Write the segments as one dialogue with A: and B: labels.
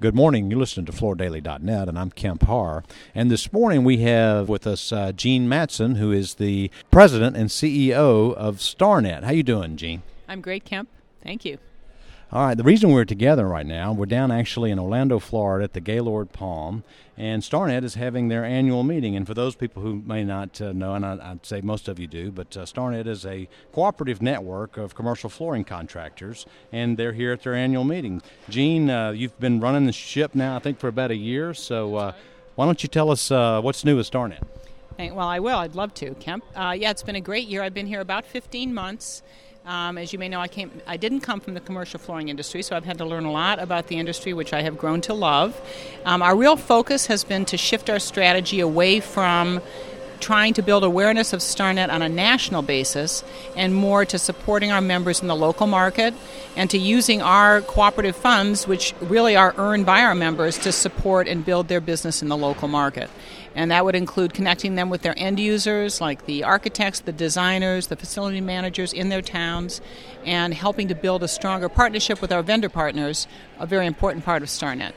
A: Good morning. You're listening to FloorDaily.net, and I'm Kemp Harr. And this morning we have with us Gene Matson, who is the president and CEO of StarNet. How you doing, Gene?
B: I'm great, Kemp. Thank you.
A: All right. The reason we're together right now, we're down actually in Orlando, Florida at the Gaylord Palm, and StarNet is having their annual meeting. And for those people who may not know, and I'd say most of you do, but StarNet is a cooperative network of commercial flooring contractors, and they're here at their annual meeting. Gene, you've been running the ship now, I think, for about a year, so why don't you tell us what's new with StarNet?
B: Well, I will. I'd love to, Kemp. It's been a great year. I've been here about 15 months. As you may know, I didn't come from the commercial flooring industry, so I've had to learn a lot about the industry, which I have grown to love. Our real focus has been to shift our strategy away from trying to build awareness of StarNet on a national basis and more to supporting our members in the local market and to using our cooperative funds, which really are earned by our members, to support and build their business in the local market. And that would include connecting them with their end users, like the architects, the designers, the facility managers in their towns, and helping to build a stronger partnership with our vendor partners, a very important part of StarNet.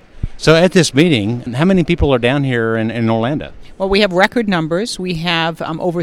A: So at this meeting, how many people are down here in Orlando?
B: Well, we have record numbers. We have over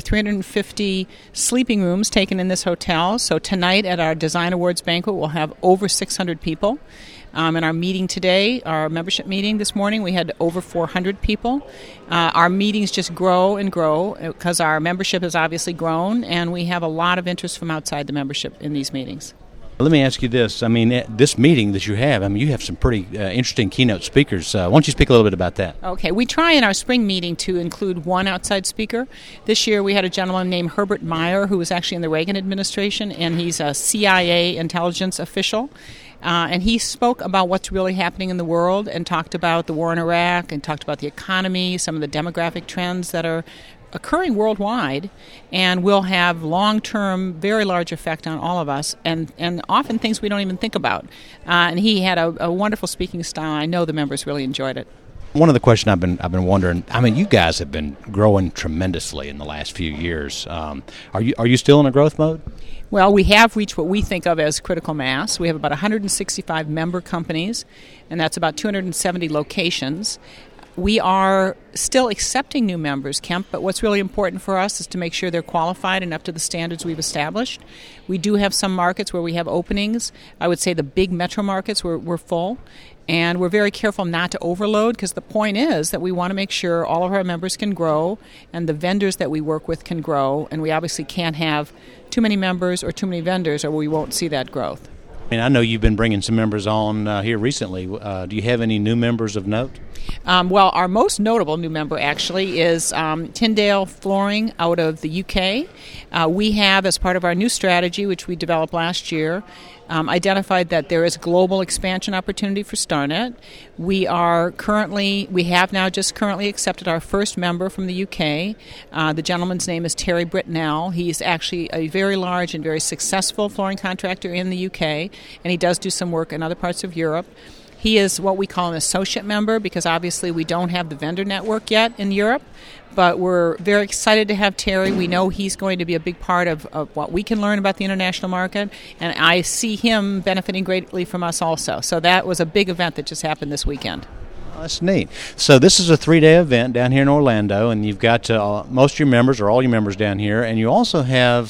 B: 350 sleeping rooms taken in this hotel. So tonight at our Design Awards banquet, we'll have over 600 people. In our meeting today, our membership meeting this morning, we had over 400 people. Our meetings just grow and grow because our membership has obviously grown, and we have a lot of interest from outside the membership in these meetings.
A: Let me ask you this. This meeting that you have, you have some pretty interesting keynote speakers. Why don't you speak a little bit about that?
B: Okay. We try in our spring meeting to include one outside speaker. This year we had a gentleman named Herbert Meyer, who was actually in the Reagan administration, and he's a CIA intelligence official. And he spoke about what's really happening in the world and talked about the war in Iraq and talked about the economy, some of the demographic trends that are occurring worldwide and will have long-term, very large effect on all of us and often things we don't even think about. And he had a wonderful speaking style. I know the members really enjoyed it.
A: One of the questions I've been wondering, you guys have been growing tremendously in the last few years. Are you still in a growth mode?
B: Well, we have reached what we think of as critical mass. We have about 165 member companies, and that's about 270 locations. We are still accepting new members, Kemp, but what's really important for us is to make sure they're qualified and up to the standards we've established. We do have some markets where we have openings. I would say the big metro markets, we're full. And we're very careful not to overload because the point is that we want to make sure all of our members can grow and the vendors that we work with can grow. And we obviously can't have too many members or too many vendors or we won't see that growth.
A: I know you've been bringing some members on here recently. Do you have any new members of note?
B: Well, our most notable new member actually is Tyndale Flooring out of the UK. We have, as part of our new strategy, which we developed last year, identified that there is global expansion opportunity for StarNet. We have now just currently accepted our first member from the UK. The gentleman's name is Terry Britnell. He's actually a very large and very successful flooring contractor in the UK, and he does do some work in other parts of Europe. He is what we call an associate member because obviously we don't have the vendor network yet in Europe, but we're very excited to have Terry. We know he's going to be a big part of what we can learn about the international market, and I see him benefiting greatly from us also. So that was a big event that just happened this weekend.
A: Oh, that's neat. So this is a 3-day event down here in Orlando, and you've got most of your members or all your members down here, and you also have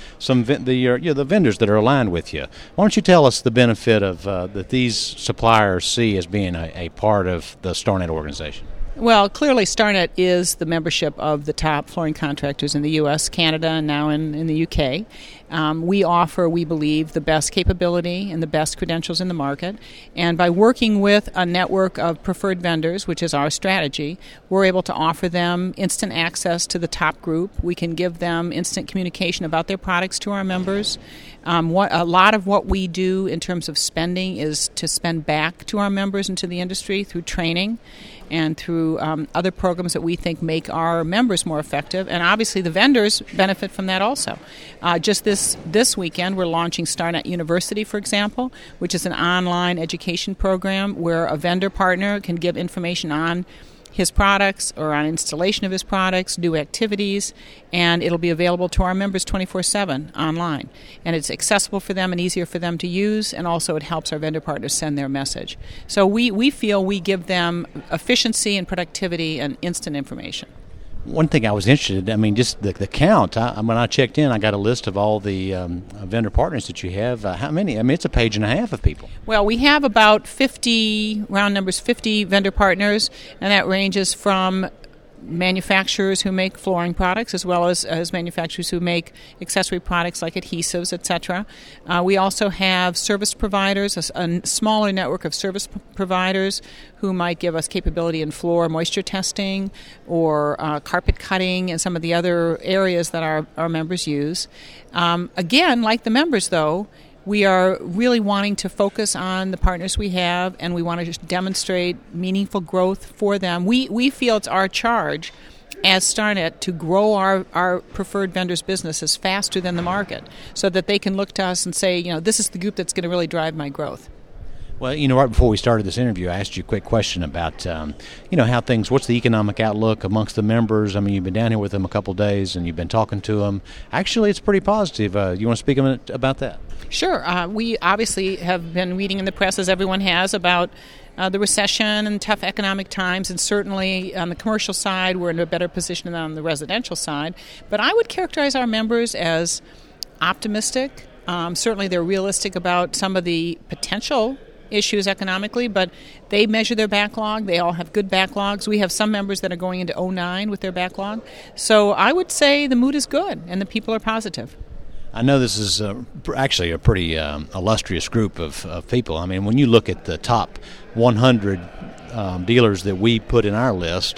A: the vendors that are aligned with you. Why don't you tell us the benefit of that these suppliers see as being a part of the StarNet organization?
B: Well, clearly StarNet is the membership of the top flooring contractors in the U.S., Canada, and now in the U.K. We offer, we believe, the best capability and the best credentials in the market. And by working with a network of preferred vendors, which is our strategy, we're able to offer them instant access to the top group. We can give them instant communication about their products to our members. A lot of what we do in terms of spending is to spend back to our members and to the industry through training and through other programs that we think make our members more effective. And obviously the vendors benefit from that also. Just this weekend, we're launching StarNet University, for example, which is an online education program where a vendor partner can give information on his products or on installation of his products, new activities, and it'll be available to our members 24/7 online. And it's accessible for them and easier for them to use, and also it helps our vendor partners send their message. So we feel we give them efficiency and productivity and instant information.
A: One thing I was interested in, I mean, just the count. When I checked in, I got a list of all the vendor partners that you have. How many? I mean, it's a page and a half of people.
B: Well, we have about 50, round numbers, 50 vendor partners, and that ranges from manufacturers who make flooring products as well as manufacturers who make accessory products like adhesives, etc. We also have service providers, a smaller network of service providers who might give us capability in floor moisture testing or carpet cutting and some of the other areas that our members use. Again, like the members, though, we are really wanting to focus on the partners we have, and we want to just demonstrate meaningful growth for them. We feel it's our charge as StarNet to grow our preferred vendors' businesses faster than the market so that they can look to us and say, this is the group that's going to really drive my growth.
A: Well, right before we started this interview, I asked you a quick question about, how things, what's the economic outlook amongst the members? I mean, you've been down here with them a couple of days and you've been talking to them. Actually, it's pretty positive. You want to speak a minute about that?
B: Sure. We obviously have been reading in the press, as everyone has, about the recession and tough economic times, and certainly on the commercial side, we're in a better position than on the residential side. But I would characterize our members as optimistic. Certainly, they're realistic about some of the potential issues economically, but they measure their backlog. They all have good backlogs. We have some members that are going into 2009 with their backlog. So I would say the mood is good and the people are positive.
A: I know this is actually a pretty illustrious group of people. I mean, when you look at the top 100 dealers that we put in our list,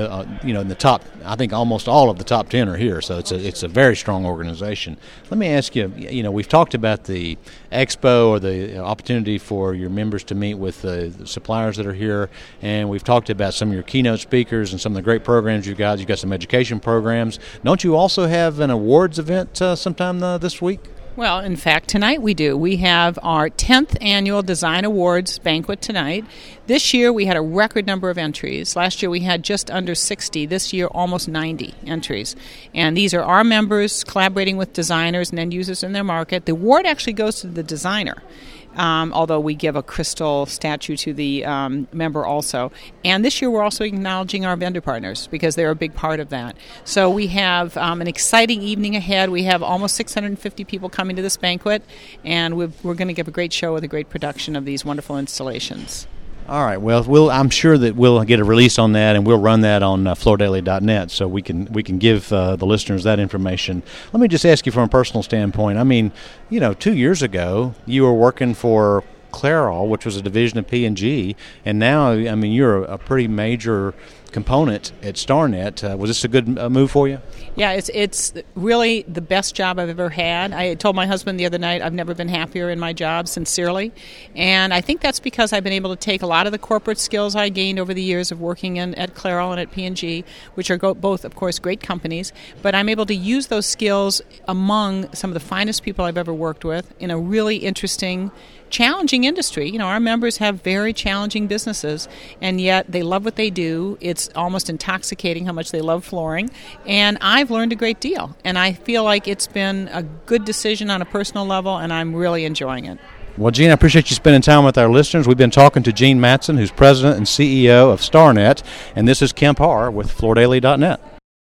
A: in the top, I think almost all of the top 10 are here. So it's a very strong organization. Let me ask you, we've talked about the expo or the opportunity for your members to meet with the suppliers that are here, and we've talked about some of your keynote speakers and some of the great programs you've got. You've got some education programs. Don't you also have an awards event sometime this week?
B: Well, in fact, tonight we do. We have our 10th annual Design Awards banquet tonight. This year we had a record number of entries. Last year we had just under 60. This year almost 90 entries. And these are our members collaborating with designers and end users in their market. The award actually goes to the designer. Although we give a crystal statue to the member also. And this year we're also acknowledging our vendor partners because they're a big part of that. So we have an exciting evening ahead. We have almost 650 people coming to this banquet, and we're going to give a great show with a great production of these wonderful installations.
A: All right. Well, I'm sure that we'll get a release on that, and we'll run that on floordaily.net, so we can give the listeners that information. Let me just ask you from a personal standpoint. I mean, 2 years ago you were working for Clairol, which was a division of P&G, and now, I mean, you're a pretty major component at StarNet. Was this a good move for you?
B: Yeah, it's really the best job I've ever had. I told my husband the other night I've never been happier in my job, sincerely. And I think that's because I've been able to take a lot of the corporate skills I gained over the years of working at Clairol and at P&G, which are both, of course, great companies, but I'm able to use those skills among some of the finest people I've ever worked with in a really interesting, challenging industry. Our members have very challenging businesses, and yet they love what they do. It's almost intoxicating how much they love flooring, and I've learned a great deal, and I feel like it's been a good decision on a personal level, and I'm really enjoying it.
A: Well, Gene, I appreciate you spending time with our listeners. We've been talking to Gene Matson, who's president and CEO of StarNet, and this is Kemp Harr with floordaily.net.